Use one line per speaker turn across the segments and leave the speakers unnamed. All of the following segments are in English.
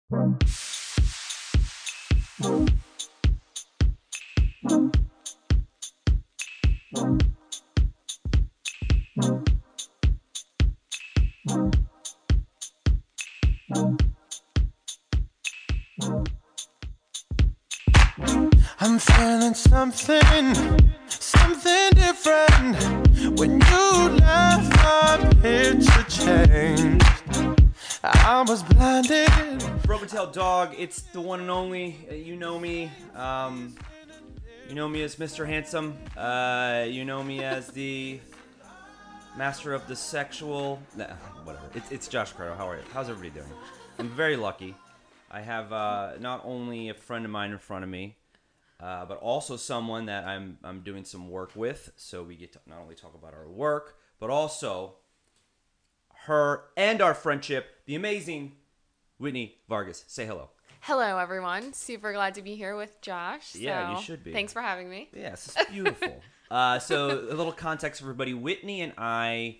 I'm feeling something different. When you left, my picture changed. I was blinded.
Broken Tail Dog, it's the one and only. You know me. You know me as Mr. Handsome. You know me as the master of the sexual. Nah, whatever. It's Josh Carter. How are you? How's everybody doing? I'm very lucky. I have not only a friend of mine in front of me, but also someone that I'm doing some work with. So we get to not only talk about our work, but also her and our friendship. The amazing Whitney Vargas. Say hello.
Hello, everyone. Super glad to be here with Josh.
Yeah, you should be.
Thanks for having me.
Yes, it's beautiful. So a little context for everybody. Whitney and I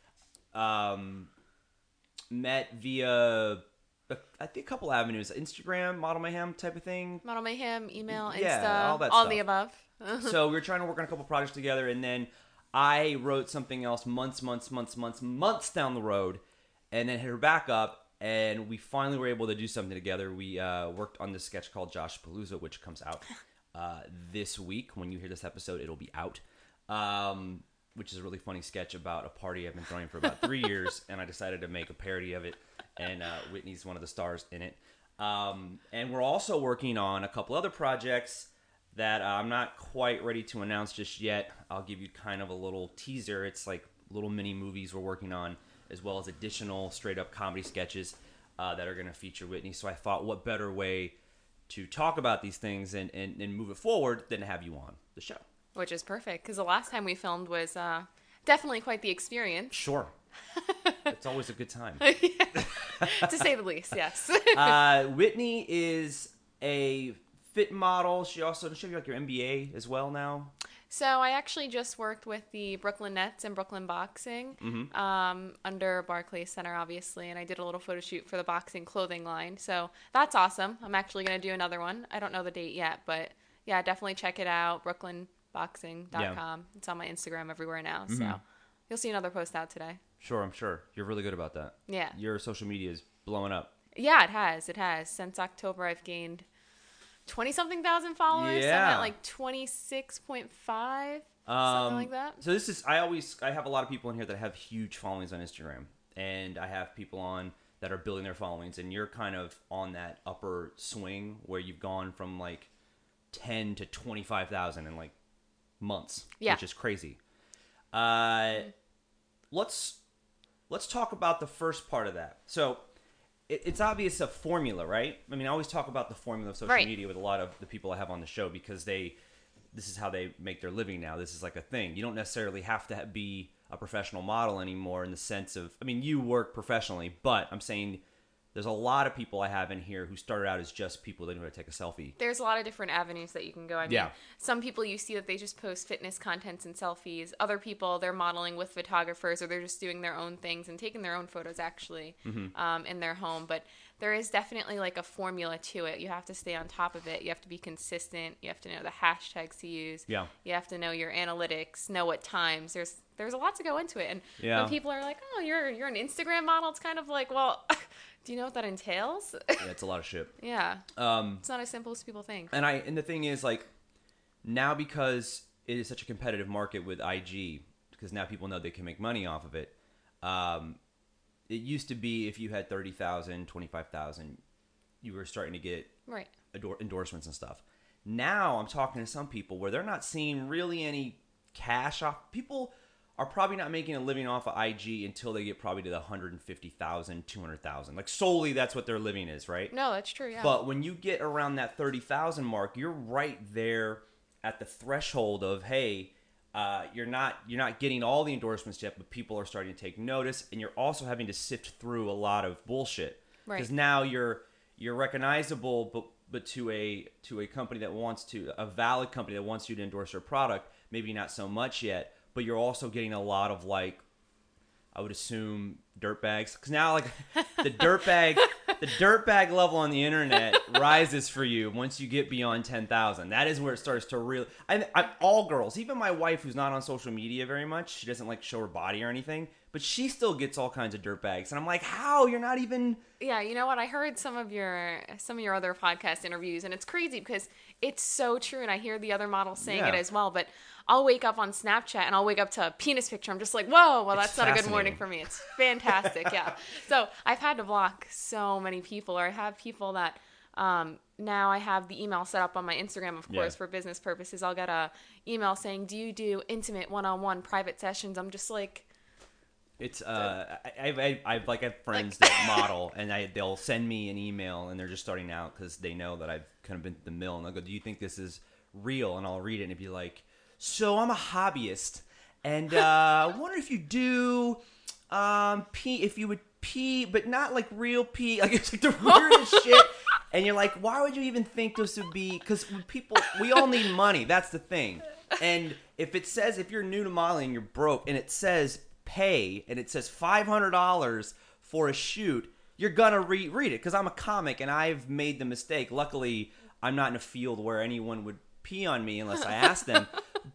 met via, I think, a couple avenues. Instagram, Model Mayhem type of thing.
Model Mayhem, email, Insta,
Yeah, all that
all
stuff.
the above.
So we were trying to work on a couple projects together, and then I wrote something else months down the road, and then hit her back up, and we finally were able to do something together. We worked on this sketch called Josh Palooza, which comes out this week. When you hear this episode, it'll be out, which is a really funny sketch about a party I've been throwing for about 3 years, and I decided to make a parody of it, and Whitney's one of the stars in it. And we're also working on a couple other projects that I'm not quite ready to announce just yet. I'll give you kind of a little teaser. It's like little mini movies we're working on, as well as additional straight-up comedy sketches that are going to feature Whitney. So I thought, what better way to talk about these things and move it forward than to have you on the show.
Which is perfect, because the last time we filmed was definitely quite the experience.
Sure. It's always a good time.
To say the least, yes.
Whitney is a fit model. She also, does she have like your MBA as well now?
So I actually just worked with the Brooklyn Nets and Brooklyn Boxing under Barclays Center, obviously, and I did a little photo shoot for the boxing clothing line. So that's awesome. I'm actually going to do another one. I don't know the date yet, but yeah, definitely check it out, brooklynboxing.com.
Yeah.
It's on my Instagram everywhere now, so you'll see another post out today.
Sure, I'm sure. You're really good about that.
Yeah.
Your social media is blowing up.
Yeah, it has. It has. Since October, I've gained 20-something thousand followers.
Yeah.
I'm at like 26.5, something like that.
So this is, I have a lot of people in here that have huge followings on Instagram, and I have people on that are building their followings, and you're kind of on that upper swing where you've gone from like 10 to 25,000 in like months, which is crazy. Let's talk about the first part of that. So it's obvious a formula, right? I mean, I always talk about the formula of social media with a lot of the people I have on the show because this is how they make their living now. This is like a thing. You don't necessarily have to be a professional model anymore in the sense of, I mean, you work professionally, but I'm saying there's a lot of people I have in here who started out as just people that knew how to take a selfie.
There's a lot of different avenues that you can go. I mean, some people you see that they just post fitness contents and selfies. Other people, they're modeling with photographers or they're just doing their own things and taking their own photos actually in their home. But there is definitely like a formula to it. You have to stay on top of it. You have to be consistent. You have to know the hashtags to use.
Yeah.
You have to know your analytics, know what times. There's a lot to go into it. And when people are like, oh, you're an Instagram model, it's kind of like, well... Do you know what that entails?
Yeah, it's a lot of shit.
Yeah. It's not as simple as people think.
And the thing is, like, now because it is such a competitive market with IG, because now people know they can make money off of it, it used to be if you had 30,000, 25,000, you were starting to get endorsements and stuff. Now I'm talking to some people where they're not seeing really any cash off. People are probably not making a living off of IG until they get probably to the 150,000, 200,000. Like solely that's what their living is, right?
No, that's true, yeah.
But when you get around that 30,000 mark, you're right there at the threshold of, hey, you're not getting all the endorsements yet, but people are starting to take notice, and you're also having to sift through a lot of bullshit.
Right.
Because now you're recognizable, but to a company that wants to, a valid company that wants you to endorse their product, maybe not so much yet. But you're also getting a lot of, like, I would assume, dirtbags. Because now, like, the dirtbag the dirtbag level on the internet rises for you once you get beyond 10,000. That is where it starts to really. All girls, even my wife, who's not on social media very much, she doesn't like show her body or anything, but she still gets all kinds of dirtbags, and I'm like, how? You're not even.
Yeah, you know what? I heard some of your other podcast interviews, and it's crazy because it's so true, and I hear the other models saying it as well. But I'll wake up on Snapchat and I'll wake up to a penis picture. I'm just like, whoa, well, that's not a good morning for me. It's fantastic, yeah. So I've had to block so many people, or I have people that now I have the email set up on my Instagram, of course, for business purposes. I'll get a email saying, do you do intimate one-on-one private sessions? I'm just like.
It's I've friends that model, and they'll send me an email, and they're just starting out because they know that I've kind of been to the mill, and they'll go, do you think this is real? And I'll read it and it'd be like, so I'm a hobbyist, and I wonder if you do pee, if you would pee, but not like real pee, like it's like the weirdest shit. And you're like, why would you even think this would be? Because we all need money. That's the thing. And if it says, if you're new to modeling, you're broke, and it says pay, and it says $500 for a shoot, you're gonna read it, because I'm a comic and I've made the mistake. Luckily, I'm not in a field where anyone would pee on me unless I ask them.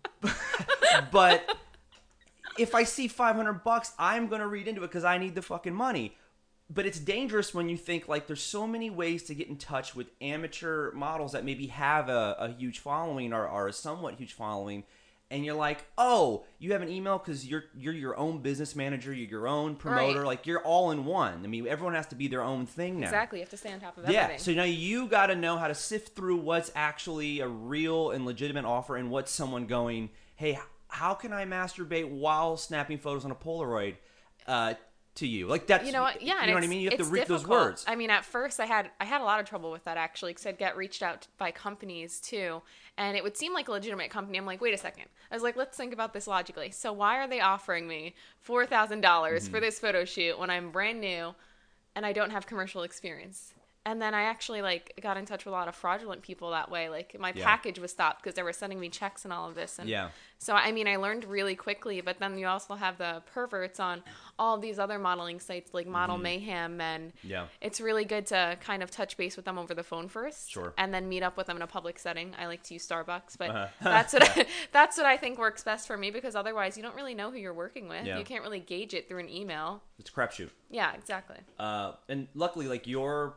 But if I see $500, I'm gonna read into it because I need the fucking money. But it's dangerous when you think like there's so many ways to get in touch with amateur models that maybe have a huge following or a somewhat huge following. And you're like, oh, you have an email because you're your own business manager, you're your own promoter, like you're all in one. I mean, everyone has to be their own thing now.
Exactly, you have to stay on top of everything.
Yeah, so now you got to know how to sift through what's actually a real and legitimate offer and what's someone going, hey, how can I masturbate while snapping photos on a Polaroid to you? Like that's,
you know what? Yeah,
you know what I mean? You have to read those words.
I mean, at first I had a lot of trouble with that actually, because I'd get reached out by companies too, and it would seem like a legitimate company. I'm like, wait a second. I was like, let's think about this logically. So why are they offering me $4,000 for this photo shoot when I'm brand new and I don't have commercial experience? And then I actually like got in touch with a lot of fraudulent people that way. Like my package was stopped because they were sending me checks and all of this. And so, I mean, I learned really quickly, but then you also have the perverts on all of these other modeling sites like Model Mayhem. And it's really good to kind of touch base with them over the phone first.
Sure.
And then meet up with them in a public setting. I like to use Starbucks, but that's what I think works best for me, because otherwise you don't really know who you're working with. You can't really gauge it through an email.
It's a crapshoot.
Yeah, exactly.
And luckily, like your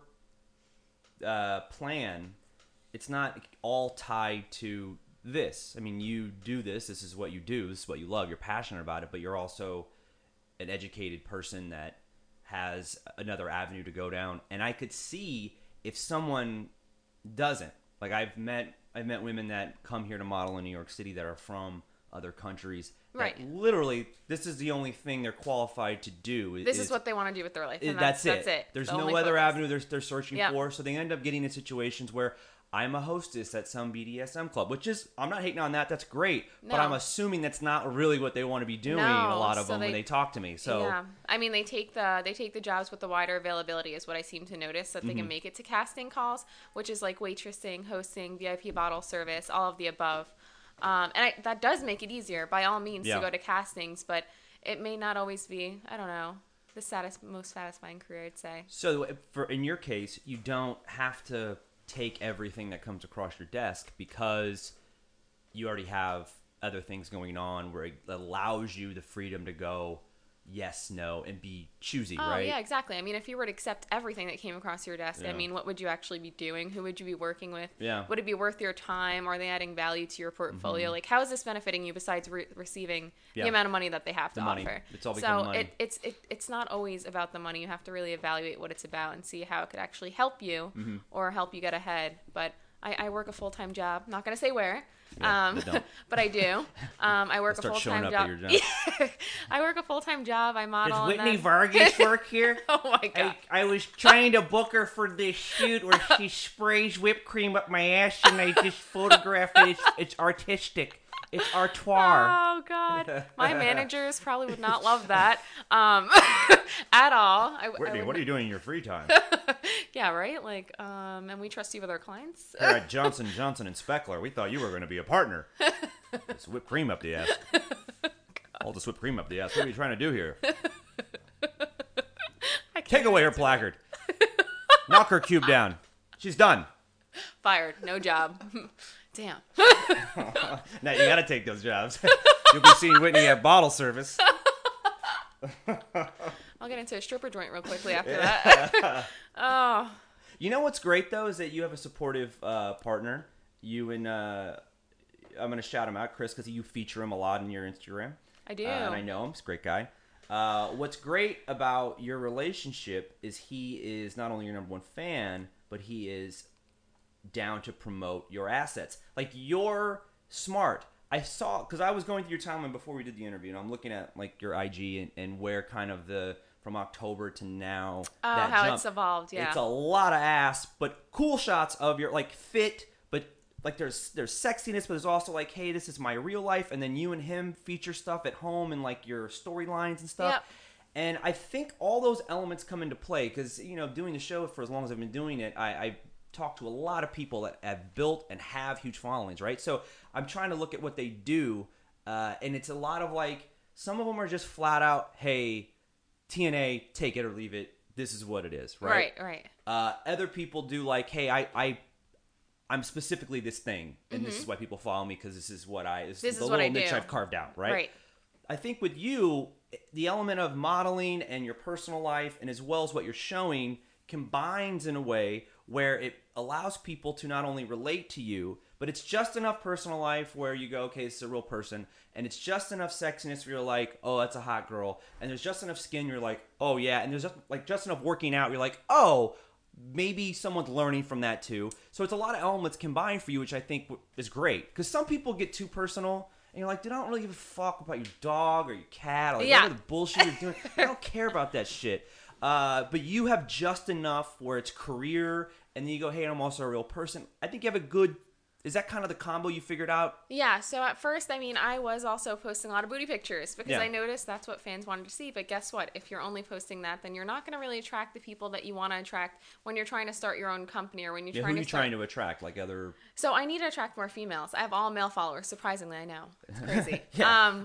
plan, it's not all tied to this. I mean, you do this is what you do, this is what you love, you're passionate about it, but you're also an educated person that has another avenue to go down. And I could see if someone doesn't, like I've met women that come here to model in New York City that are from other countries.
Right.
Literally, this is the only thing they're qualified to do.
This is what they want to do with their life. And
that's it.
That's it.
There's no other avenue they're searching for. So they end up getting in situations where I'm a hostess at some BDSM club, which is, I'm not hating on that. That's great. No. But I'm assuming that's not really what they want to be doing, a lot of them, when they talk to me. So
yeah. I mean, they take the jobs with the wider availability is what I seem to notice, so that they can make it to casting calls, which is like waitressing, hosting, VIP bottle service, all of the above. That does make it easier, by all means, to go to castings, but it may not always be, I don't know, the most satisfying career, I'd say.
So in your case, you don't have to take everything that comes across your desk, because you already have other things going on where it allows you the freedom to go yes, no, and be choosy, right?
Oh, yeah, exactly. I mean, if you were to accept everything that came across your desk, I mean, what would you actually be doing? Who would you be working with?
Yeah.
Would it be worth your time? Are they adding value to your portfolio? Like, how is this benefiting you besides receiving the amount of money that they have to offer?
It's all become money.
It's not always about the money. You have to really evaluate what it's about and see how it could actually help you or help you get ahead. But I work a full-time job. I'm not going to say where. But I do. I work a full-time job. I work a full-time job. I model.
Does Whitney Vargas work here?
Oh my god!
I was trying to book her for this shoot where she sprays whipped cream up my ass, and I just photographed it. It's artistic. It's artoir.
Oh god! My managers probably would not love that at all.
Whitney, what are you doing in your free time?
Yeah, right? Like, and we trust you with our clients.
Here at Johnson & Johnson and Speckler, we thought you were going to be a partner. It's whipped cream up the ass. All this whipped cream up the ass. What are you trying to do here? Take away her placard. Knock her cube down. She's done.
Fired. No job. Damn.
Now you gotta take those jobs. You'll be seeing Whitney at bottle service.
I'll get into a stripper joint real quickly after that. Oh.
You know what's great though is that you have a supportive partner. You and I'm gonna shout him out, Chris, because you feature him a lot in your Instagram.
I do,
and I know him. He's a great guy. What's great about your relationship is he is not only your number one fan, but he is down to promote your assets. Like, you're smart. I saw, because I was going through your timeline before we did the interview, and I'm looking at like your IG and where kind of from October to now.
Oh,
that
how
jump.
it's evolved, yeah.
It's a lot of ass, but cool shots of your like fit, but like there's sexiness, but there's also like, hey, this is my real life, and then you and him feature stuff at home and like your storylines and stuff.
Yep.
And I think all those elements come into play because, you know, doing the show for as long as I've been doing it, I talk to a lot of people that have built and have huge followings, right? So I'm trying to look at what they do, and it's a lot of like, some of them are just flat out, hey, TNA, take it or leave it. This is what it is, right?
Right.
Other people do like, hey, I'm specifically this thing, and this is why people follow me because this is what this is the little niche I've carved out, right?
Right.
I think with you, the element of modeling and your personal life, and as well as what you're showing, combines in a way where it allows people to not only relate to you, but it's just enough personal life where you go, okay, this is a real person, and it's just enough sexiness where you're like, oh, that's a hot girl, and there's just enough skin, you're like, oh yeah, and there's just enough working out, you're like, oh, maybe someone's learning from that too. So it's a lot of elements combined for you, which I think is great, because some people get too personal. And you're like, dude, I don't really give a fuck about your dog or your cat or like whatever the bullshit you're doing. I don't care about that shit. But you have just enough where it's career, and then you go, hey, I'm also a real person. I think you have a good... Is that kind of the combo you figured out?
Yeah, so at first, I mean, I was also posting a lot of booty pictures because I noticed that's what fans wanted to see. But guess what? If you're only posting that, then you're not going to really attract the people that you want to attract when you're trying to start your own company or when you're trying to
trying to attract? Like other...
So I need to attract more females. I have all male followers, surprisingly, I know. It's crazy.
Yeah.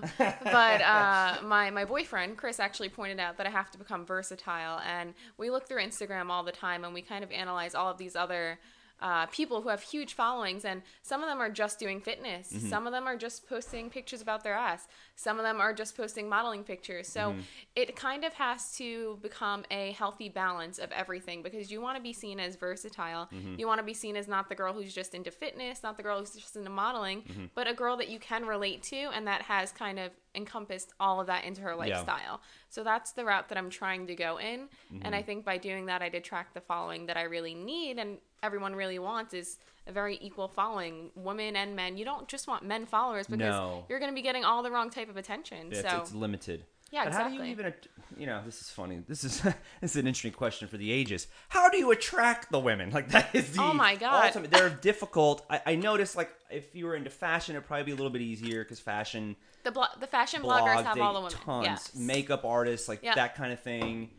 But my boyfriend, Chris, actually pointed out that I have to become versatile. And we look through Instagram all the time, and we kind of analyze all of these other... people who have huge followings, and some of them are just doing fitness. Mm-hmm. Some of them are just posting pictures about their ass. Some of them are just posting modeling pictures. So it kind of has to become a healthy balance of everything, because you want to be seen as versatile. You want to be seen as not the girl who's just into fitness, not the girl who's just into modeling, but a girl that you can relate to and that has kind of encompassed all of that into her lifestyle. Yeah. So that's the route that I'm trying to go in. And I think by doing that, I'd attract the following that I really need and everyone really wants is a very equal following, women and men. You don't just want men followers because you're going to be getting all the wrong type of attention.
Yeah,
so
it's limited.
Yeah,
but
exactly.
How do you even, this is funny. This is an interesting question for the ages. How do you attract the women? Like, that is the
oh my God.
ultimate. They're difficult. I noticed, like, if you were into fashion, it'd probably be a little bit easier because fashion...
The fashion bloggers have all the women.
Tons.
Yes.
Makeup artists, like that kind of thing.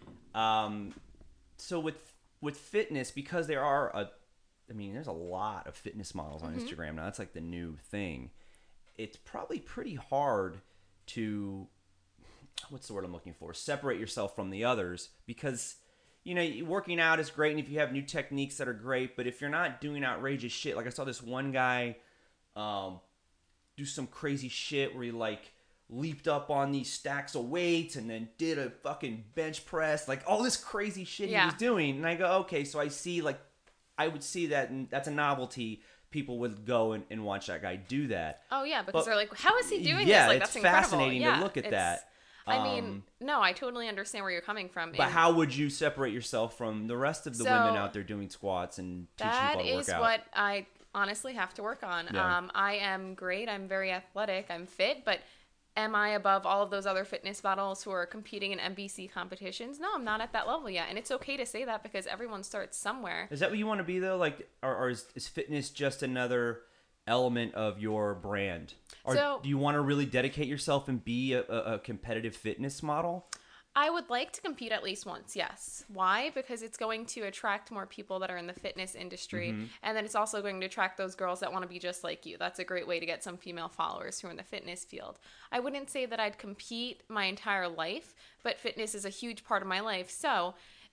So with fitness, because there are there's a lot of fitness models on Instagram now. That's like the new thing. It's probably pretty hard to, what's the word I'm looking for? Separate yourself from the others, because, working out is great, and if you have new techniques that are great, but if you're not doing outrageous shit, like I saw this one guy do some crazy shit where he like leaped up on these stacks of weights and then did a fucking bench press, like all this crazy shit he was doing. And I go, okay, so I see, like, I would see that, and that's a novelty. People would go and watch that guy do that.
Oh yeah, because they're like, how is he doing
this?
Like,
it's
that's incredible.
Fascinating to look at that.
I mean, no, I totally understand where you're coming from.
But how would you separate yourself from the rest of the women out there doing squats and teaching people to work out?
That is what I honestly have to work on.
Yeah.
I am great. I'm very athletic. I'm fit, but am I above all of those other fitness models who are competing in NBC competitions? No, I'm not at that level yet. And it's okay to say that because everyone starts somewhere.
Is that what you want to be, though? Like, or is fitness just another element of your brand? Or do you want to really dedicate yourself and be a competitive fitness model?
I would like to compete at least once, yes. Why? Because it's going to attract more people that are in the fitness industry. And then it's also going to attract those girls that want to be just like you. That's a great way to get some female followers who are in the fitness field. I wouldn't say that I'd compete my entire life, but fitness is a huge part of my life. So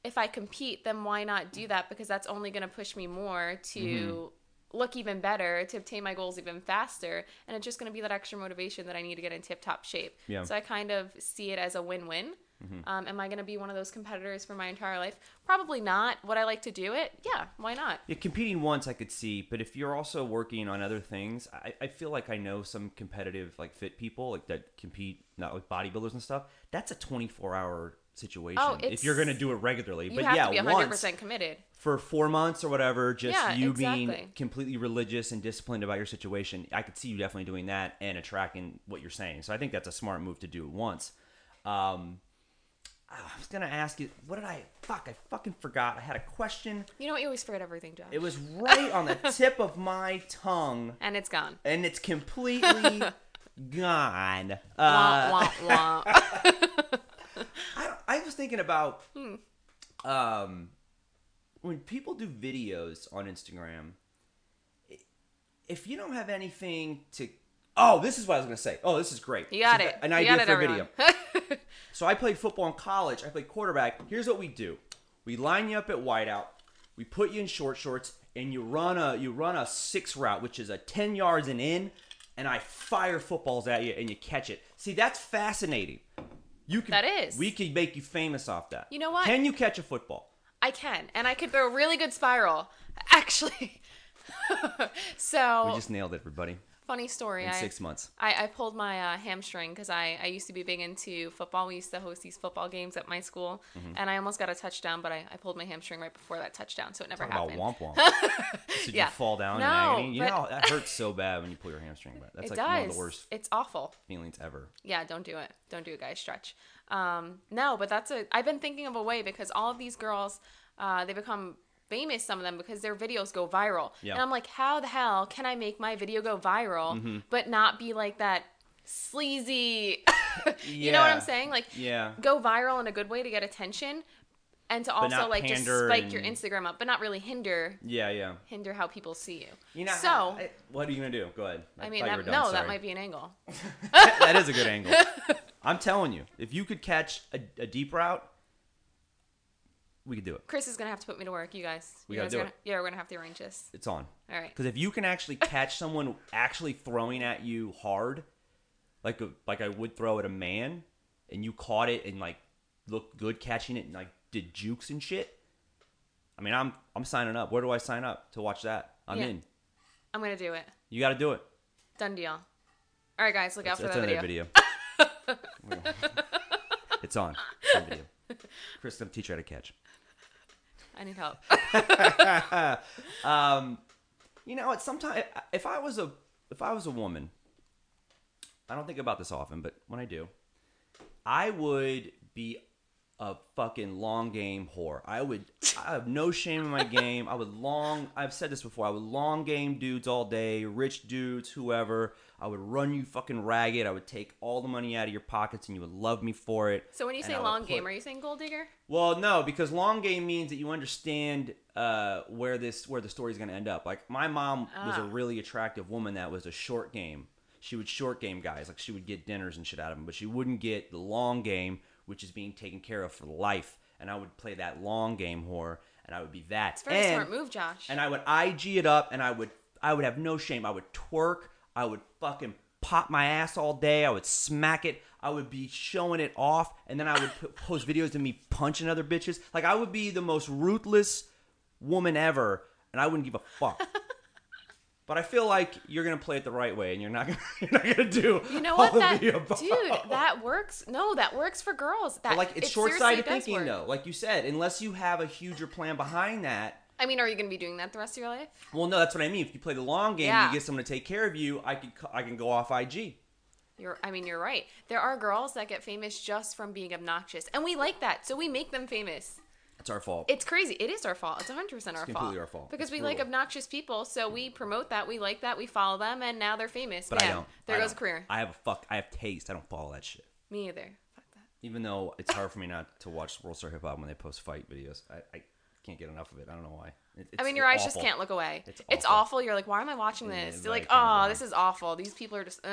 if I compete, then why not do that? Because that's only going to push me more to look even better, to obtain my goals even faster. And it's just going to be that extra motivation that I need to get in tip-top shape.
Yeah.
So I kind of see it as a win-win. Am I going to be one of those competitors for my entire life? Probably not. Would I like to do it? Yeah, why not?
Yeah, competing once I could see, but if you're also working on other things, I feel like I know some competitive, like fit people, like that compete, not like bodybuilders and stuff. That's a 24-hour situation. If you're going to do it regularly,
You
but
have
yeah,
to be 100%
once
committed.
for 4 months or whatever, just you being
exactly.
completely religious and disciplined about your situation, I could see you definitely doing that and attracting what you're saying. So I think that's a smart move to do it once. I was gonna ask you, what did I fucking forgot. I had a question.
You know what? You always forget everything, Josh.
It was right on the tip of my tongue.
And it's gone.
And it's completely gone.
Wah, wah, wah.
I was thinking about when people do videos on Instagram, if you don't have anything to... Oh, this is what I was going to say. Oh, this is great.
You got it.
An idea for a video. So I played football in college. I played quarterback. Here's what we do. We line you up at wideout. We put you in short shorts, and you run a 6 route, which is a 10 yards and in, and I fire footballs at you, and you catch it. See, that's fascinating.
That is.
We could make you famous off that.
You know what?
Can you catch a football?
I can. And I could throw a really good spiral. Actually. So...
We just nailed it, everybody.
Funny story.
In 6 months.
I pulled my hamstring because I used to be big into football. We used to host these football games at my school, and I almost got a touchdown, but I pulled my hamstring right before that touchdown, so it never happened.
Talk about womp womp. Did you fall down in agony? You know, that hurts so bad when you pull your hamstring back. That's like one of the worst
It's awful.
feelings ever.
Yeah, don't do it. Don't do it, guys. Stretch. No, but I've been thinking of a way because all of these girls, they become famous, some of them, because their videos go viral.
Yeah.
And I'm like, how the hell can I make my video go viral, but not be like that sleazy, you know what I'm saying? Like, go viral in a good way to get attention, and to also like just spike your Instagram up, but not really hinder how people see you.
You know,
so
what are you gonna do? Go ahead.
I mean, that might be an angle.
That is a good angle. I'm telling you, if you could catch a deep route, we could do it.
Chris is going to have to put me to work, you guys.
We got to do it.
Yeah, we're going to have to arrange this.
It's on.
All right.
Because if you can actually catch someone actually throwing at you hard, like I would throw at a man, and you caught it and like looked good catching it and like did jukes and shit, I mean, I'm signing up. Where do I sign up to watch that? I'm in.
I'm going to do it.
You got to do it.
Done deal. All right, guys, look out for that video.
It's on. It's on video. Chris, I'm teach you how to catch.
I need help.
You know, it's sometimes if I was a woman, I don't think about this often, but when I do, I would be a fucking long game whore. I have no shame in my game. I've said this before. I would long game dudes all day, rich dudes, whoever. I would run you fucking ragged. I would take all the money out of your pockets, and you would love me for it.
So when you say long game, are you saying gold digger?
Well, no, because long game means that you understand where the story's going to end up. Like, my mom was a really attractive woman that was a short game. She would short game guys. Like, she would get dinners and shit out of them, but she wouldn't get the long game, which is being taken care of for life. And I would play that long game whore, and I would be that.
It's a very smart move, Josh.
And I would IG it up, and I would have no shame. I would twerk. I would fucking pop my ass all day. I would smack it. I would be showing it off, and then I would post videos of me punching other bitches. Like, I would be the most ruthless woman ever, and I wouldn't give a fuck. But I feel like you're gonna play it the right way, and you're not gonna do.
You know what? That works. No, that works for girls.
But like, it's short-sighted thinking, though. Like you said, unless you have a huger plan behind that.
I mean, are you going to be doing that the rest of your life?
Well, no, that's what I mean. If you play the long game, you get someone to take care of you. I can go off IG.
You're right. There are girls that get famous just from being obnoxious, and we like that, so we make them famous.
It's our fault.
It's crazy. It is our fault. It's 100% our fault.
It's completely our fault.
Because we like obnoxious people, so we promote that. We like that. We follow them, and now they're famous.
But I don't.
There goes a career.
I have taste. I don't follow that shit.
Me either. Fuck that.
Even though it's hard for me not to watch World Star Hip Hop when they post fight videos. I can't get enough of it. I don't know why.
Your eyes just can't look away. It's awful. You're like, why am I watching this? You're like, oh, this is awful. These people are just,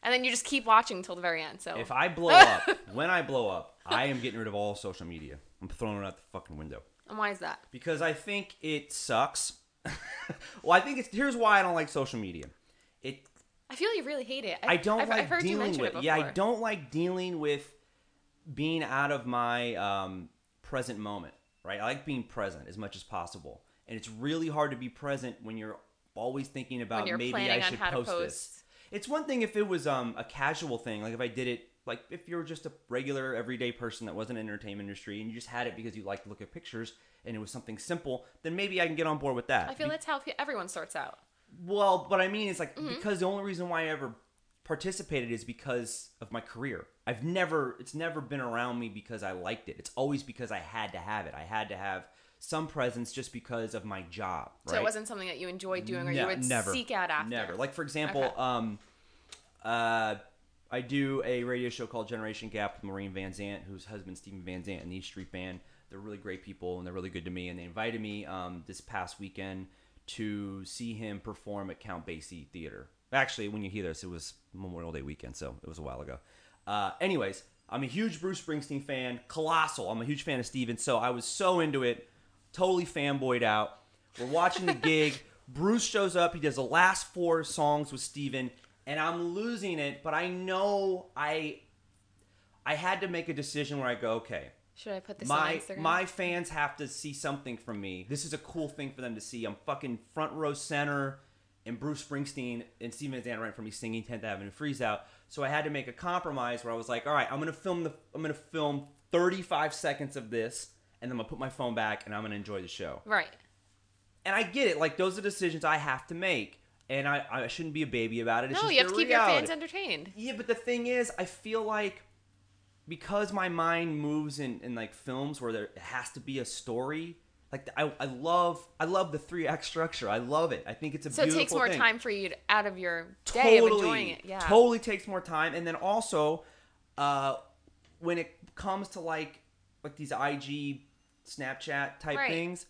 And then you just keep watching until the very end. So
if I blow up, when I blow up, I am getting rid of all social media. I'm throwing it out the fucking window.
And why is that?
Because I think it sucks. Well, I think here's why I don't like social media.
I feel you really hate it.
I've heard
you mention
with
it before.
Yeah, I don't like dealing with being out of my present moment, right? I like being present as much as possible. And it's really hard to be present when you're always thinking about maybe I should post this. It's one thing if it was a casual thing, like if I did it, like if you're just a regular everyday person that wasn't in the entertainment industry and you just had it because you like to look at pictures and it was something simple, then maybe I can get on board with that.
I feel that's how everyone starts out.
Well, what I mean is like because the only reason why I ever participated is because of my career. It's never been around me because I liked it. It's always because I had to have it. I had to have some presence just because of my job. Right?
So it wasn't something that you enjoyed doing or you would seek out after?
Never. Like, for example, I do a radio show called Generation Gap with Maureen Van Zant, whose husband Steven Van Zant, and the East Street Band. They're really great people, and they're really good to me. And they invited me this past weekend to see him perform at Count Basie Theater. Actually, when you hear this, it was Memorial Day weekend, so it was a while ago. Anyways, I'm a huge Bruce Springsteen fan. Colossal. I'm a huge fan of Steven, so I was so into it. Totally fanboyed out. We're watching the gig. Bruce shows up. He does the last 4 songs with Steven, and I'm losing it, but I know I had to make a decision where I go, okay.
Should I put this on Instagram?
My fans have to see something from me. This is a cool thing for them to see. I'm fucking front row center, and Bruce Springsteen and Steven Van Zandt right for me singing 10th Avenue Freeze Out. So I had to make a compromise where I was like, all right, I'm gonna film 35 seconds of this, and then I'm going to put my phone back, and I'm going to enjoy the show.
Right.
And I get it. Like, those are decisions I have to make. And I shouldn't be a baby about it. It's just
you have to keep
reality.
your fans entertained.
Yeah, but the thing is, I feel like because my mind moves in like, films where there has to be a story, like, I love the 3-act structure. I love it. I think it's a beautiful thing. So it takes
more time for you out of your day of enjoying it. Yeah.
Totally takes more time. And then also, when it comes to, like these IG Snapchat type things,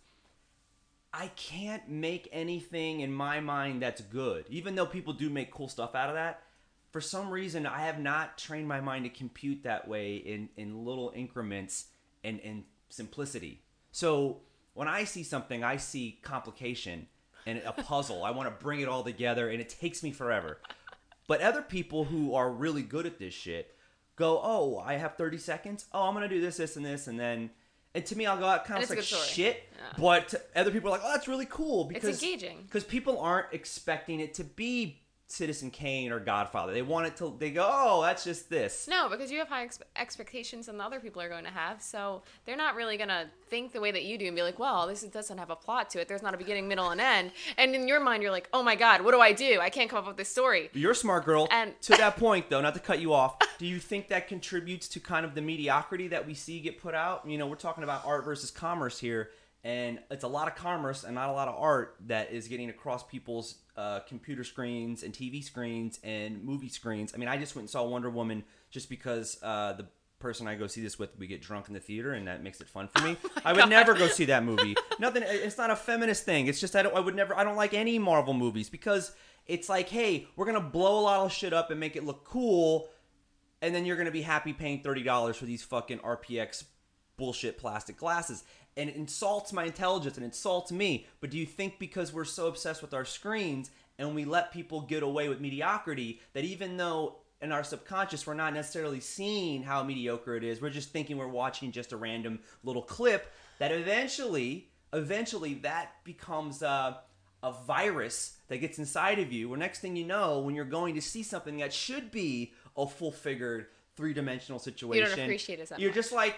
I can't make anything in my mind that's good. Even though people do make cool stuff out of that, for some reason I have not trained my mind to compute that way in little increments and simplicity. So when I see something, I see complication and a puzzle. I want to bring it all together, and it takes me forever. But other people who are really good at this shit go, oh, I have 30 seconds. Oh, I'm going to do this, this, and this, and then... And to me, I'll go, that kind of like shit. Yeah. But to other people are like, oh, that's really cool. Because,
it's engaging.
Because people aren't expecting it to be Citizen Kane or Godfather. They want it to, they go, oh, that's just this.
No, because you have high expectations than the other people are going to have. So they're not really going to think the way that you do and be like, well, this doesn't have a plot to it. There's not a beginning, middle, and end. And in your mind, you're like, oh my God, what do? I can't come up with this story.
You're a smart girl. And to that point, though, not to cut you off, do you think that contributes to kind of the mediocrity that we see get put out? You know, we're talking about art versus commerce here. And it's a lot of commerce and not a lot of art that is getting across people's computer screens and TV screens and movie screens. I mean, I just went and saw Wonder Woman just because the person I go see this with, we get drunk in the theater, and that makes it fun for me. I would never go see that movie. Nothing. It's not a feminist thing. It's just I don't like any Marvel movies because it's like, hey, we're gonna blow a lot of shit up and make it look cool, and then you're gonna be happy paying $30 for these fucking RPX bullshit plastic glasses. And it insults my intelligence and insults me. But do you think because we're so obsessed with our screens and we let people get away with mediocrity that even though in our subconscious we're not necessarily seeing how mediocre it is, we're just thinking we're watching just a random little clip, that eventually that becomes a virus that gets inside of you, where next thing you know, when you're going to see something that should be a full-figured, 3-dimensional situation,
you don't appreciate it.
You're just like...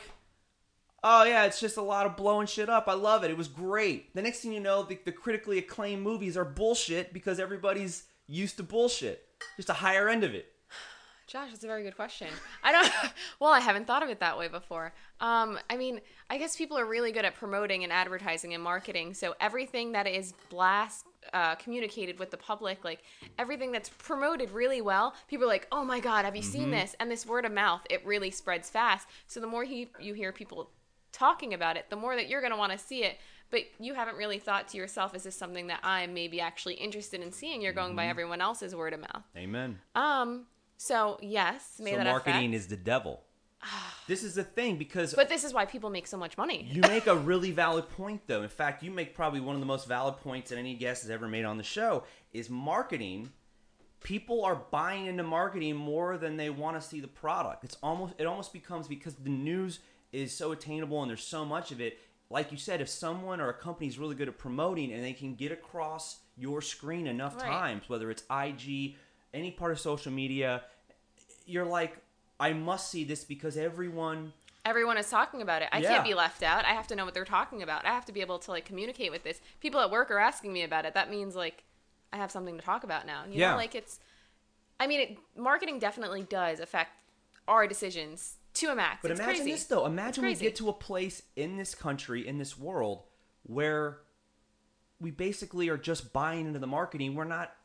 Oh, yeah, it's just a lot of blowing shit up. I love it. It was great. The next thing you know, the critically acclaimed movies are bullshit because everybody's used to bullshit. Just a higher end of it.
Josh, that's a very good question. I haven't thought of it that way before. I mean, I guess people are really good at promoting and advertising and marketing. So everything that is communicated with the public, like everything that's promoted really well, people are like, oh my God, have you seen this? And this word of mouth, it really spreads fast. So the more you hear people talking about it, the more that you're going to want to see it. But you haven't really thought to yourself, is this something that I'm maybe actually interested in seeing? You're going by everyone else's word of mouth.
Amen.
So, yes, may
So
that
marketing
affect.
is the devil. This is the thing, because
But this is why people make so much money.
you make a really valid point, though. In fact, you make probably one of the most valid points that any guest has ever made on the show, is marketing. People are buying into marketing more than they want to see the product. It almost becomes, because the news is so attainable and there's so much of it. Like you said, if someone or a company is really good at promoting and they can get across your screen enough times, whether it's IG, any part of social media, you're like, I must see this because everyone
is talking about it. I can't be left out. I have to know what they're talking about. I have to be able to like communicate with this. People at work are asking me about it. That means like I have something to talk about now. You know, like marketing definitely does affect our decisions to a max.
But
it's
imagine
crazy.
this, though. Imagine we get to a place in this country, in this world, where we basically are just buying into the marketing. We're not,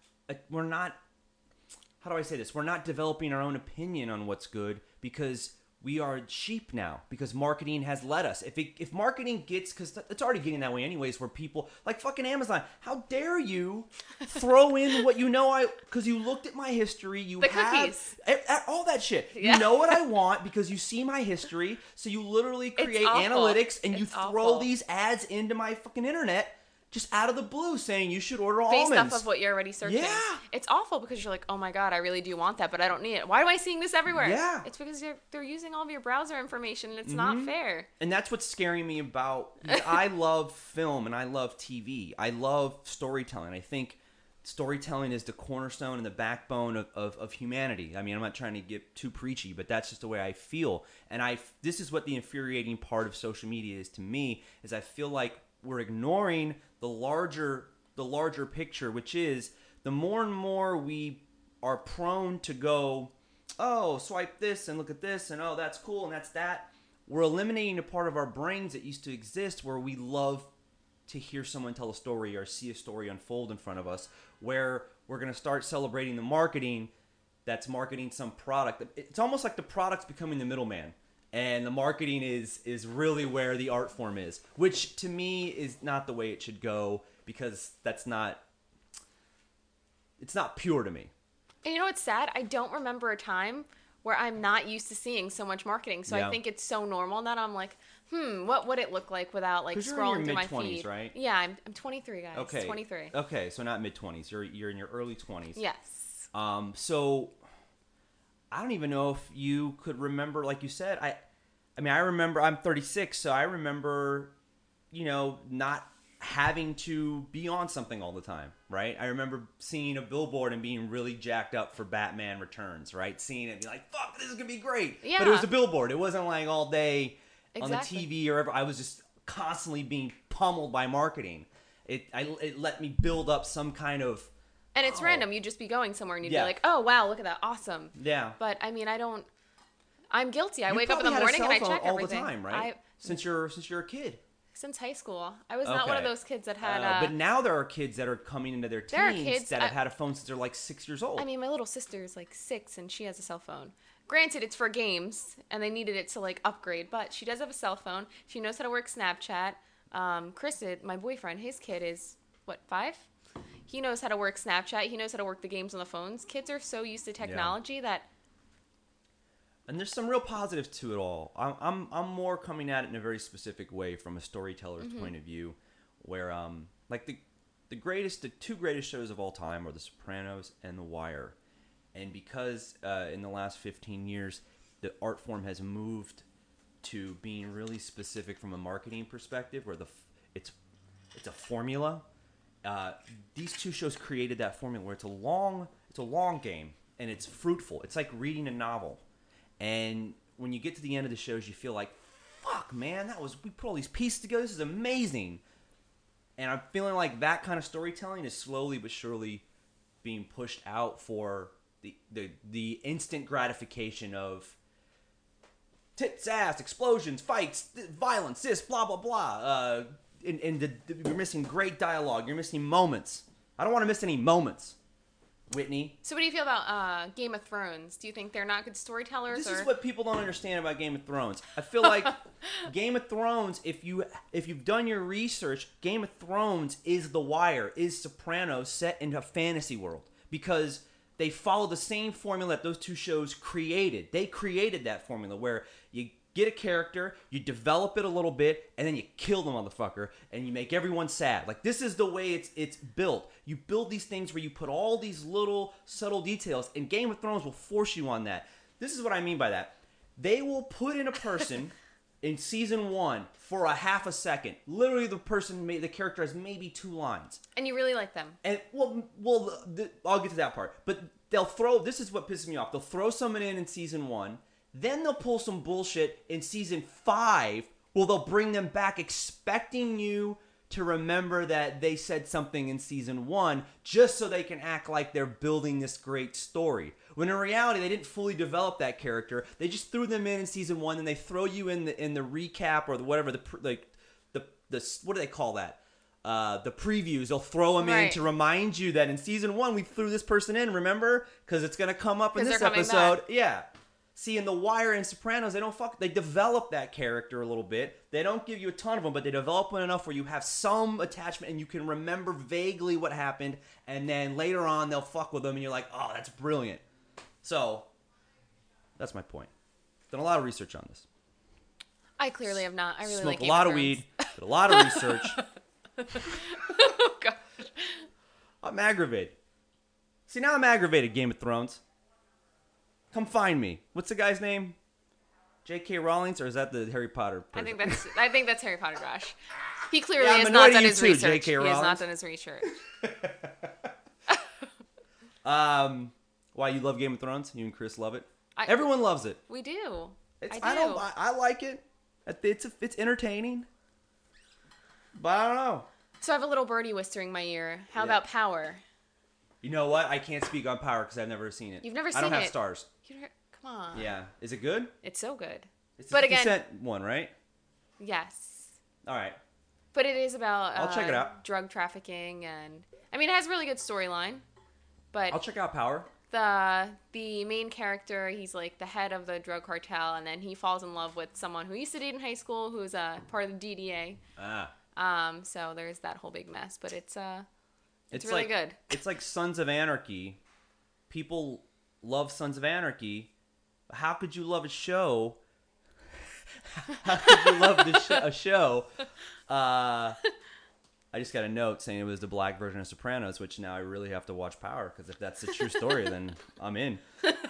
how do I say this? We're not developing our own opinion on what's good because we are sheep now, because marketing has led us. If marketing gets, because it's already getting that way anyways, where people, like fucking Amazon, how dare you throw in what because you looked at my history, you have all that shit. Yeah. You know what I want because you see my history, so you literally create analytics and you throw these ads into my fucking internet just out of the blue, saying you should order almonds.
Based off of what you're already searching.
Yeah.
It's awful because you're like, oh my God, I really do want that, but I don't need it. Why am I seeing this everywhere?
Yeah.
It's because they're using all of your browser information and it's not fair.
And that's what's scaring me about, I love film and I love TV. I love storytelling. I think storytelling is the cornerstone and the backbone of humanity. I mean, I'm not trying to get too preachy, but that's just the way I feel. And this is what the infuriating part of social media is to me, is I feel like we're ignoring the larger picture, which is the more and more we are prone to go, oh, swipe this and look at this and oh, that's cool and that's that. We're eliminating a part of our brains that used to exist where we love to hear someone tell a story or see a story unfold in front of us, where we're going to start celebrating the marketing that's marketing some product. It's almost like the product's becoming the middleman. And the marketing is really where the art form is, which to me is not the way it should go, because it's not pure to me.
And you know what's sad? I don't remember a time where I'm not used to seeing so much marketing. So I think it's so normal that I'm like, what would it look like without like scrolling through my feed?
Right?
Yeah, I'm 23, guys.
Okay.
23.
Okay, so not mid-20s. You're in your early 20s.
Yes.
So I don't even know if you could remember, like you said, I remember, I'm 36, so I remember, not having to be on something all the time, right? I remember seeing a billboard and being really jacked up for Batman Returns, right? Seeing it and be like, fuck, this is going to be great. Yeah. But it was a billboard. It wasn't like all day on the TV or ever. I was just constantly being pummeled by marketing. It let me build up some kind of...
And it's random. You'd just be going somewhere and you'd be like, oh, wow, look at that. Awesome.
Yeah.
But, I mean, I'm guilty. I wake up in the morning and I check everything.
All the time, right? Since you're a kid.
Since high school. I was not one of those kids that had...
but now there are kids that are coming into their teens that have had a phone since they're like 6 years old.
I mean, my little sister is like 6 and she has a cell phone. Granted, it's for games and they needed it to like upgrade, but she does have a cell phone. She knows how to work Snapchat. Chris, my boyfriend, his kid is, 5? He knows how to work Snapchat. He knows how to work the games on the phones. Kids are so used to technology that...
And there's some real positives to it all. I'm more coming at it in a very specific way from a storyteller's point of view, where like the two greatest shows of all time are The Sopranos and The Wire, and because in the last 15 years the art form has moved to being really specific from a marketing perspective, where it's a formula. These two shows created that formula where it's a long game and it's fruitful. It's like reading a novel. And when you get to the end of the shows, you feel like, fuck, man, we put all these pieces together. This is amazing. And I'm feeling like that kind of storytelling is slowly but surely being pushed out for the instant gratification of tits, ass, explosions, fights, violence, this, blah, blah, blah. You're missing great dialogue. You're missing moments. I don't want to miss any moments. Whitney. So
what do you feel about Game of Thrones? Do you think they're not good storytellers?
This is what people don't understand about Game of Thrones. I feel like Game of Thrones, if you've done your research, Game of Thrones is The Wire, is Sopranos set in a fantasy world. Because they follow the same formula that those two shows created. They created that formula where you get a character, you develop it a little bit, and then you kill the motherfucker, and you make everyone sad. Like, this is the way it's built. You build these things where you put all these little subtle details, and Game of Thrones will force you on that. This is what I mean by that. They will put in a person in season 1 for a half a second. Literally, the character has maybe 2 lines.
And you really like them.
And, I'll get to that part. But this is what pisses me off. They'll throw someone in season 1, then they'll pull some bullshit in season 5. Well, they'll bring them back expecting you to remember that they said something in season 1 just so they can act like they're building this great story. When in reality, they didn't fully develop that character. They just threw them in season 1, and they throw you in the recap or whatever, the what do they call that? The previews. They'll throw them in to remind you that in season 1 we threw this person in, remember? Because it's going to come up in this episode. Yeah. See, in The Wire and Sopranos, they develop that character a little bit. They don't give you a ton of them, but they develop one enough where you have some attachment and you can remember vaguely what happened, and then later on they'll fuck with them and you're like, oh, that's brilliant. So, that's my point. Done a lot of research on this.
I clearly have not. I really like
Smoke a lot of weed, did a lot of research.
Oh, God.
I'm aggravated. See, now I'm aggravated, Game of Thrones. Come find me. What's the guy's name? J.K. Rowling, or is that the Harry Potter person?
I think that's Harry Potter Josh. He clearly has not done his research.
J.K. Rowling.
He has not done his research.
Why, you love Game of Thrones? You and Chris love it? Everyone loves it.
We do.
I like it. It's entertaining. But I don't know.
So I have a little birdie whispering in my ear. How about Power?
You know what? I can't speak on Power because I've never seen it.
You've never seen it?
I don't have stars.
Come on.
Yeah. Is it good?
It's so good.
It's a 50 Cent one, right?
Yes.
All right.
But it is about
I'll check it out.
Drug trafficking, and I mean, it has a really good storyline. But
I'll check out Power.
The main character, he's like the head of the drug cartel, and then he falls in love with someone who he used to date in high school, who's part of the DDA. So there's that whole big mess, but it's really good. It's
like Sons of Anarchy. People love Sons of Anarchy. How could you love a show? How could you love a show? I just got a note saying it was the black version of Sopranos, which now I really have to watch Power, because if that's the true story, then I'm in.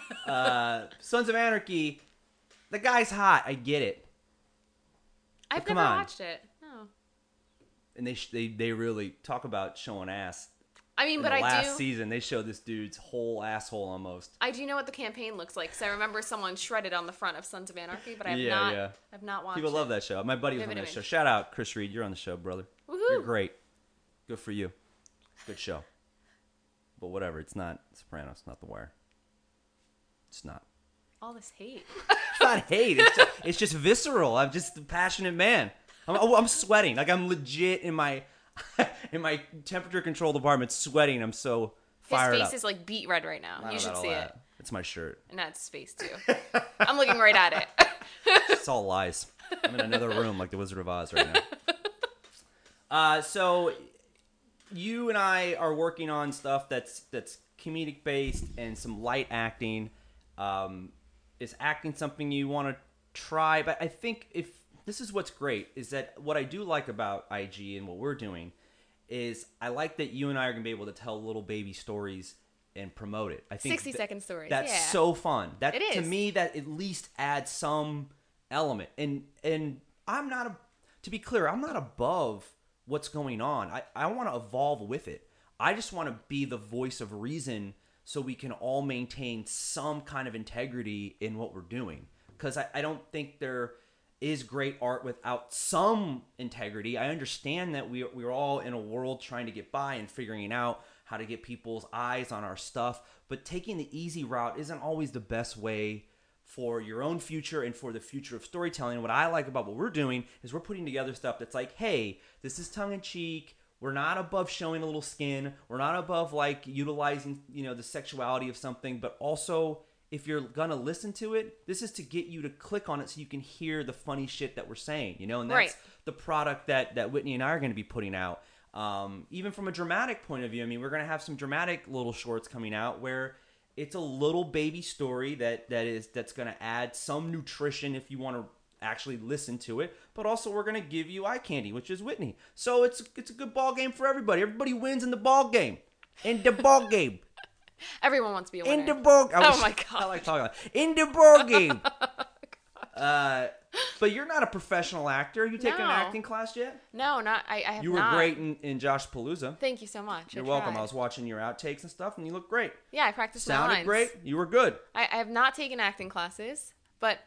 Sons of Anarchy, the guy's hot. I get it.
I've never watched it. No.
And they really talk about showing ass.
I mean, but
last season, they showed this dude's whole asshole almost.
I do know what the campaign looks like, because I remember someone shredded on the front of Sons of Anarchy, but I've not watched it.
People love that show. My buddy was on that show. Shout out, Chris Reed. You're on the show, brother.
Woohoo!
You're great. Good for you. Good show. But whatever, it's not Sopranos, it's not The Wire. It's not.
All this hate.
It's not hate. It's just visceral. I'm just a passionate man. I'm sweating. Like, I'm legit in my temperature control department sweating. I'm so fired up.
His face is like beet red right now. You should see it.
It's my shirt.
And that's his face too. I'm looking right at it.
It's all lies. I'm in another room like the Wizard of Oz right now. So you and I are working on stuff that's comedic based and some light acting. Is acting something you want to try? But I think if this is what's great, is that what I do like about IG and what we're doing is I like that you and I are going to be able to tell little baby stories and promote it. I think
60-second stories.
That's so fun. That it is. To me, that at least adds some element. And I'm not, to be clear, I'm not above what's going on. I want to evolve with it. I just want to be the voice of reason so we can all maintain some kind of integrity in what we're doing. Because I don't think there is great art without some integrity. I understand that we're all in a world trying to get by and figuring out how to get people's eyes on our stuff. But taking the easy route isn't always the best way for your own future and for the future of storytelling. What I like about what we're doing is we're putting together stuff that's like, hey, this is tongue-in-cheek. We're not above showing a little skin. We're not above like utilizing, the sexuality of something, but also if you're going to listen to it, this is to get you to click on it so you can hear the funny shit that we're saying, and that's the product that Whitney and I are going to be putting out. Even from a dramatic point of view, I mean, we're going to have some dramatic little shorts coming out where It's a little baby story that's going to add some nutrition if you want to actually listen to it, but also we're going to give you eye candy, which is Whitney. So it's a good ball game for everybody. Everybody wins in the ball game. In the ball game.
Everyone wants to be a winner.
In the ball.
Oh my god.
I like talking about it. In the ball game. But you're not a professional actor. You taken an acting class yet?
No, not. I have not.
You were great in Josh Palooza.
Thank you so much.
You're welcome. I was watching your outtakes and stuff, and you look great.
Yeah, I practiced my
lines. Sounded great. You were good.
I have not taken acting classes, but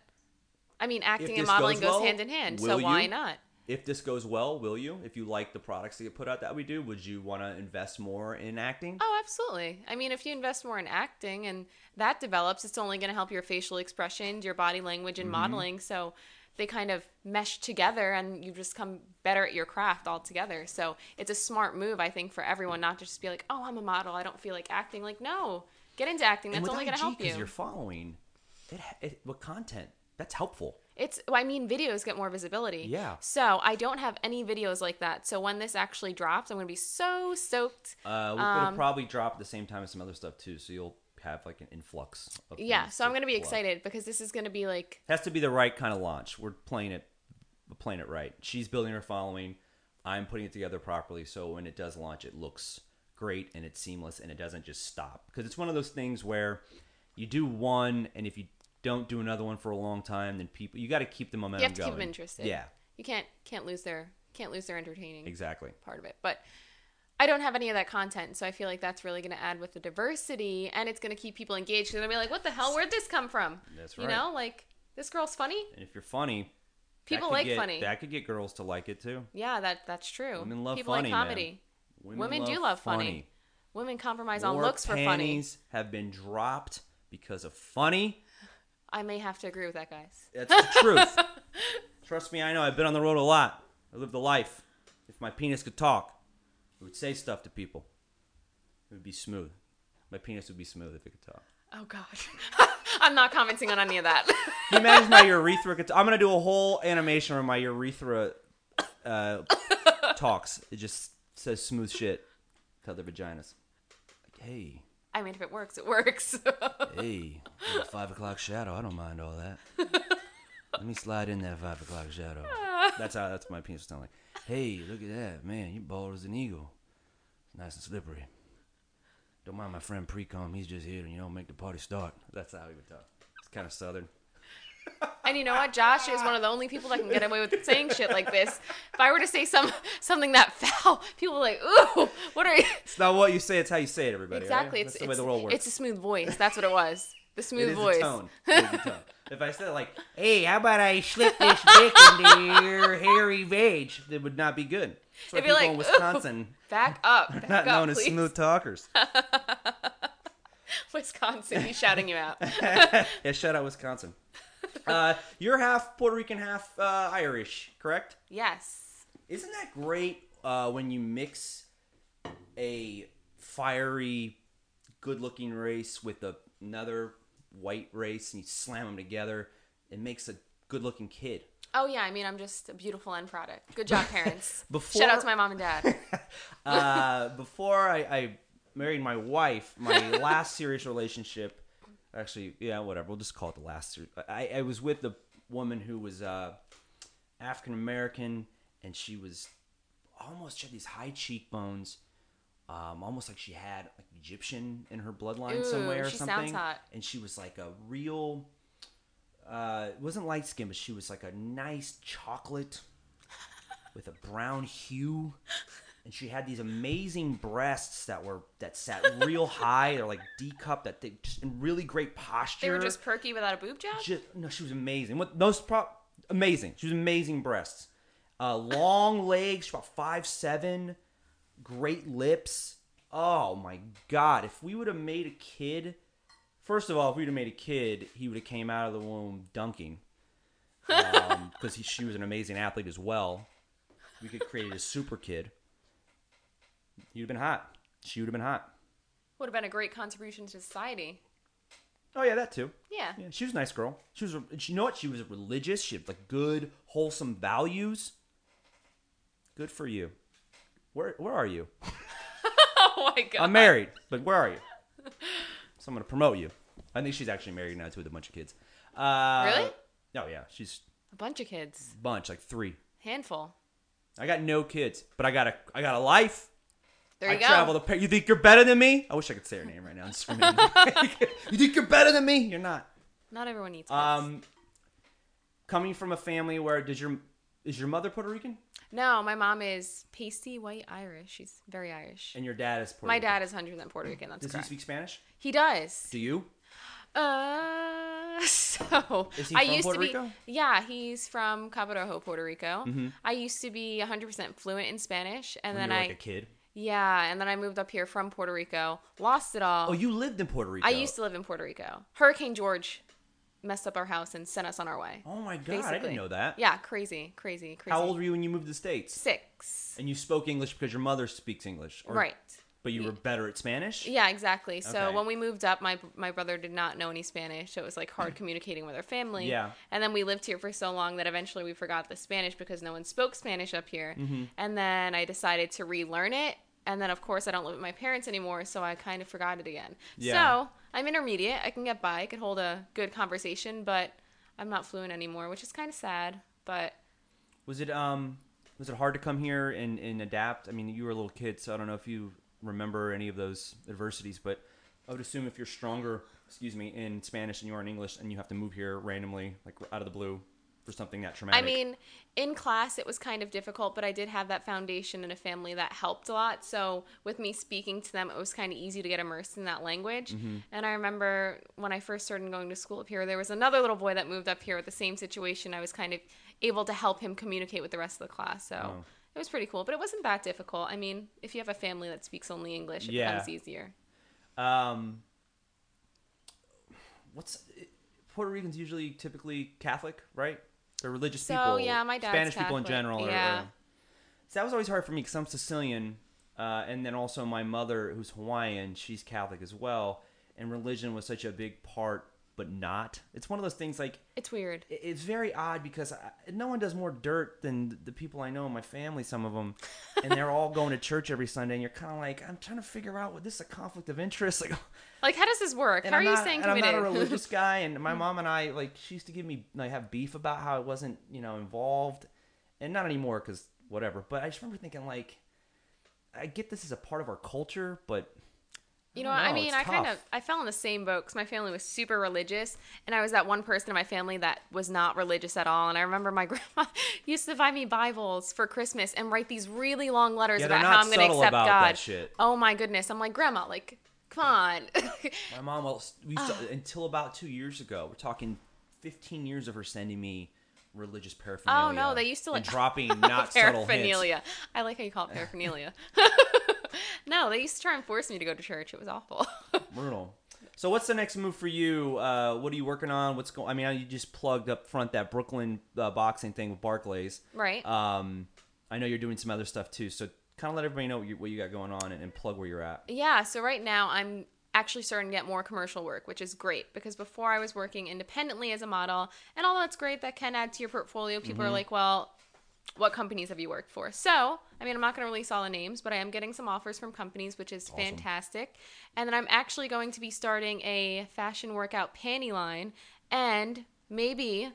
I mean, acting and modeling goes hand in hand. So why not?
If this goes well, will you? If you like the products that get put out that we do, would you want to invest more in acting?
Oh, absolutely. I mean, if you invest more in acting and that develops, it's only going to help your facial expressions, your body language, and modeling. So they kind of mesh together and you just come better at your craft altogether. So it's a smart move, I think, for everyone, not to just be like, oh, I'm a model, I don't feel like acting. Like, no, get into acting. That's only going to help you.
Because you're following what content, that's helpful.
Videos get more visibility.
Yeah.
So I don't have any videos like that. So when this actually drops, I'm going to be so stoked.
We're going to probably drop at the same time as some other stuff too. So you'll have like an influx of
so I'm going to be excited because this is going to be like...
It has to be the right kind of launch. We're playing it right. She's building her following. I'm putting it together properly. So when it does launch, it looks great and it's seamless and it doesn't just stop. Because it's one of those things where you do one, and if you don't do another one for a long time, then you got to keep the momentum going.
You have to keep them interested.
Yeah.
You can't lose their entertaining part of it. But I don't have any of that content, so I feel like that's really going to add with the diversity, and it's going to keep people engaged. They're going to be like, what the hell? Where'd this come from?
That's right.
You know, like, this girl's funny.
And if you're funny,
people like funny.
That could get girls to like it too.
Yeah, that's true.
Women love
people
funny,
like comedy. Women do love funny. Women compromise on looks for funny.
Panties have been dropped because of funny.
I may have to agree with that, guys.
That's the truth. Trust me, I know. I've been on the road a lot. I lived a life. If my penis could talk, it would say stuff to people. It would be smooth. My penis would be smooth if it could talk.
Oh, God. I'm not commenting on any of that.
Can you imagine my urethra could talk? I'm going to do a whole animation where my urethra talks. It just says smooth shit to other vaginas. Like, hey.
I mean, if it works, it works.
Hey, 5 o'clock shadow. I don't mind all that. Let me slide in that 5 o'clock shadow. That's my penis sound like. Hey, look at that. Man, you bald as an eagle. It's nice and slippery. Don't mind my friend Precom. He's just here to, make the party start. That's how he would talk. It's kind of southern.
And you know what? Josh is one of the only people that can get away with saying shit like this. If I were to say something that foul, people are like, ooh, what are you?
It's not what you say, it's how you say it, everybody.
Exactly.
Right? That's the way the world works.
It's a smooth voice. That's what it was. The smooth voice.
It is a tone. If I said it like, hey, how about I slip this dick into your hairy vag? It would not be good. So
they'd be like,
in Wisconsin,
back up.
Not known as smooth talkers.
Wisconsin, he's shouting you out.
Yeah, shout out Wisconsin. You're half Puerto Rican, half Irish, correct?
Yes.
Isn't that great when you mix a fiery, good-looking race with another white race and you slam them together? It makes a good-looking kid.
Oh, yeah. I mean, I'm just a beautiful end product. Good job, parents. Shout out to my mom and dad.
Before I married my wife, my last serious relationship... Actually, yeah, whatever. We'll just call it the last. I was with a woman who was African American, and she had these high cheekbones, almost like she had like Egyptian in her bloodline somewhere or something. Sounds hot. And she was like a real. It wasn't light skin, but she was like a nice chocolate with a brown hue. And she had these amazing breasts that sat real high. They're like D-cup, just in really great posture.
They were just perky without a boob job?
No, she was amazing. Amazing. She was amazing breasts. Long legs, about 5'7", great lips. Oh my God! If we would have made a kid, first of all, if we would have made a kid, he would have came out of the womb dunking, because she was an amazing athlete as well. We could create a super kid. You'd have been hot. She would have been hot.
Would have been a great contribution to society.
Oh yeah, that too.
Yeah.
She was a nice girl. You know what? She was religious. She had like good, wholesome values. Good for you. Where are you?
Oh my God.
I'm married, but where are you? So I'm going to promote you. I think she's actually married now, too, with a bunch of kids.
Really?
Oh, yeah. She's
A bunch of kids.
bunch, like 3.
Handful.
I got no kids, but I got a life.
There you
I
go.
travel you think you're better than me? I wish I could say her name right now. You think you're better than me? You're not.
Not everyone needs kids.
Coming from a family where is your mother Puerto Rican?
No, my mom is pasty white Irish. She's very Irish.
And your dad is Puerto
My
Rican?
dad is 100% Puerto Rican. That's
Does
correct.
he speak Spanish?
He does.
Do you?
So
Is he
I
from
used
Puerto
to be.
Rico?
Yeah, he's from Cabo Rojo, Puerto Rico.
Mm-hmm.
I used to be 100% fluent in Spanish, and
When
then
you were like a kid?
Yeah, and then I moved up here from Puerto Rico, lost it all.
Oh, you lived in Puerto Rico?
I used to live in Puerto Rico. Hurricane George messed up our house and sent us on our way.
Oh my God,
basically.
I didn't know that.
Yeah, crazy.
How old were you when you moved to the States?
6.
And you spoke English because your mother speaks English?
Right.
But you were better at Spanish?
Yeah, exactly. So
Okay.
when we moved up, my brother did not know any Spanish, so it was like hard communicating with our family.
Yeah.
And then we lived here for so long that eventually we forgot the Spanish because no one spoke Spanish up here.
Mm-hmm.
And then I decided to relearn it. And then, of course, I don't live with my parents anymore, so I kind of forgot it again.
Yeah.
So I'm intermediate. I can get by. I can hold a good conversation, but I'm not fluent anymore, which is kind of sad. But
Was it hard to come here and adapt? I mean, you were a little kid, so I don't know if you remember any of those adversities, but I would assume if you're stronger, in Spanish than you are in English, and you have to move here randomly, like out of the blue, for something that traumatic.
I mean, in class it was kind of difficult, but I did have that foundation in a family that helped a lot. So with me speaking to them, it was kind of easy to get immersed in that language.
Mm-hmm.
And I remember when I first started going to school up here, there was another little boy that moved up here with the same situation. I was kind of able to help him communicate with the rest of the class. So it was pretty cool, but it wasn't that difficult. I mean, if you have a family that speaks only English, it becomes easier.
Puerto Ricans usually typically Catholic, right? They're religious
So,
people.
yeah, my dad's
Spanish people in
Catholic,
general.
yeah.
So that was always hard for me because I'm Sicilian, and then also my mother, who's Hawaiian, she's Catholic as well, and religion was such a big part, but not. It's one of those things like
It's weird.
it's very odd because no one does more dirt than the people I know in my family. Some of them, and they're all going to church every Sunday, and you're kind of like, I'm trying to figure out what this is a conflict of interest,
Like, how does this work? How are you saying
I'm
committed?
not a religious guy, and my mom and I, she used to give me, have beef about how I wasn't, involved, and not anymore, because whatever, but I just remember thinking, I get this as a part of our culture, but
You know,
I don't know,
I mean,
it's
I
tough.
fell in the same boat because my family was super religious, and I was that one person in my family that was not religious at all. And I remember my grandma used to buy me Bibles for Christmas and write these really long letters
Yeah, they're
about
not
how I'm going to
subtle
accept
about
God.
that shit.
Oh my goodness! I'm like, Grandma, come on.
My mom, we used to, until about 2 years ago, we're talking 15 years of her sending me religious paraphernalia.
Oh no, they used to
and dropping not subtle hints.
paraphernalia. I like how you call it paraphernalia. No, they used to try and force me to go to church. It was awful.
Brutal. So what's the next move for you? What are you working on? What's going? I mean, you just plugged up front that Brooklyn boxing thing with Barclays.
Right.
I know you're doing some other stuff too. So kind of let everybody know what you got going on and plug where you're at.
Yeah, so right now I'm actually starting to get more commercial work, which is great because before I was working independently as a model, and although that's great, that can add to your portfolio. People are like, well, what companies have you worked for? So, I mean, I'm not going to release all the names, but I am getting some offers from companies, which is fantastic. And then I'm actually going to be starting a fashion workout panty line and maybe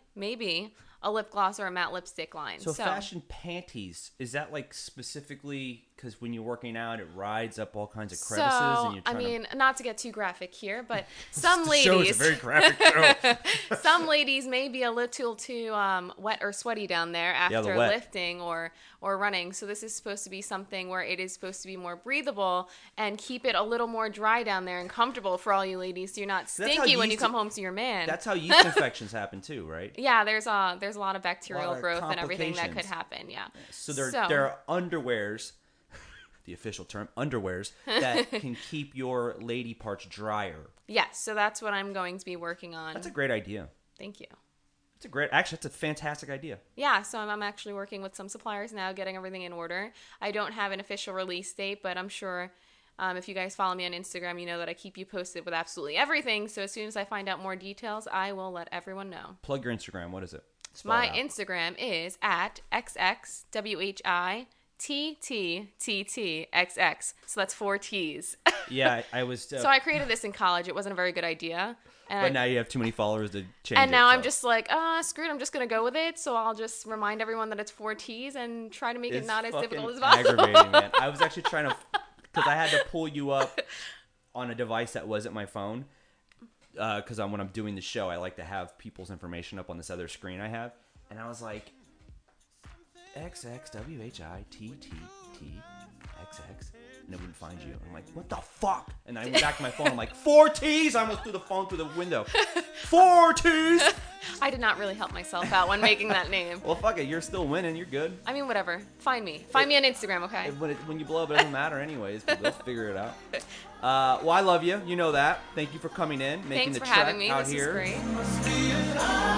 a lip gloss or a matte lipstick line.
So fashion panties, is that specifically because when you're working out, it rides up all kinds of crevices?
So,
and you're
I
trying
mean, not to get too graphic here, but some
the show is
ladies,
a very graphic show.
some ladies may be a little too wet or sweaty down there after
wet.
lifting or running. So this is supposed to be something where it is supposed to be more breathable and keep it a little more dry down there and comfortable for all you ladies, so you're not
how
stinky when you
yeast-
come home to your man.
That's how yeast infections happen too, right?
Yeah, there's a lot of bacterial
of
growth and everything that could
complications.
happen. Yeah.
So there are underwears, the official term, underwears, that can keep your lady parts drier.
Yes, so that's what I'm going to be working on.
That's a great idea.
Thank you.
Actually, that's a fantastic idea.
Yeah, so I'm actually working with some suppliers now, getting everything in order. I don't have an official release date, but I'm sure if you guys follow me on Instagram, you know that I keep you posted with absolutely everything. So as soon as I find out more details, I will let everyone know.
Plug your Instagram. What is it? Spell
My
it out.
Instagram is at XXWHITTTTXX. So that's 4 T's.
Yeah, I was.
So I created this in college. It wasn't a very good idea.
But now you have too many followers to change
And now
it,
I'm just like, screw it. I'm just going to go with it. So I'll just remind everyone that it's 4 T's and try to make it not as difficult as possible.
Aggravating, man. I was actually trying to, because I had to pull you up on a device that wasn't my phone. Because when I'm doing the show, I like to have people's information up on this other screen I have. And I was like, XXWHITTTXX. And it wouldn't find you. I'm like, what the fuck? And I went back to my phone. I'm like, 4 T's? I almost threw the phone through the window. 4 T's?
I did not really help myself out when making that name.
Well, fuck it. You're still winning. You're good.
I mean, whatever. Find me. Find me on Instagram, okay?
When you blow up, it doesn't matter anyways. They'll figure it out. Well, I love you. You know that. Thank you for coming in, making
Thanks
the
for
trek
having me.
out
This
here.
is great.